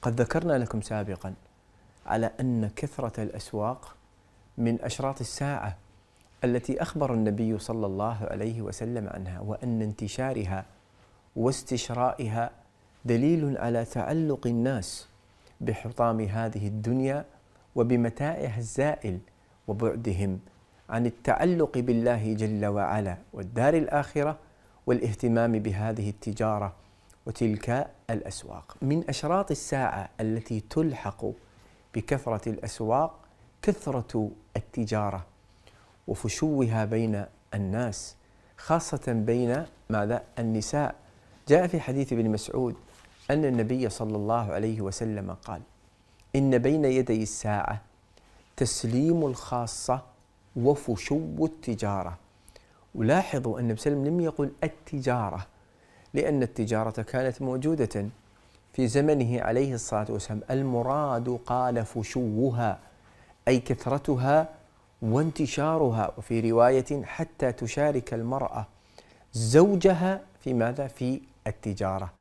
قد ذكرنا لكم سابقا على أن كثرة الأسواق من أشراط الساعة التي أخبر النبي صلى الله عليه وسلم عنها، وأن انتشارها واستشرائها دليل على تعلق الناس بحطام هذه الدنيا وبمتاعها الزائل، وبعدهم عن التعلق بالله جل وعلا والدار الآخرة والاهتمام بهذه التجارة وتلك الأسواق. من أشراط الساعة التي تلحق بكثرة الأسواق كثرة التجارة وفشوها بين الناس، خاصة بين النساء. جاء في حديث ابن مسعود أن النبي صلى الله عليه وسلم قال: إن بين يدي الساعة تسليم الخاصة وفشو التجارة. ولاحظوا أن النبي صلى الله عليه وسلم لم يقل التجارة، لأن التجارة كانت موجودة في زمنه عليه الصلاة والسلام. المراد قال فشوها، أي كثرتها وانتشارها، وفي رواية حتى تشارك المرأة زوجها في ماذا؟ في التجارة.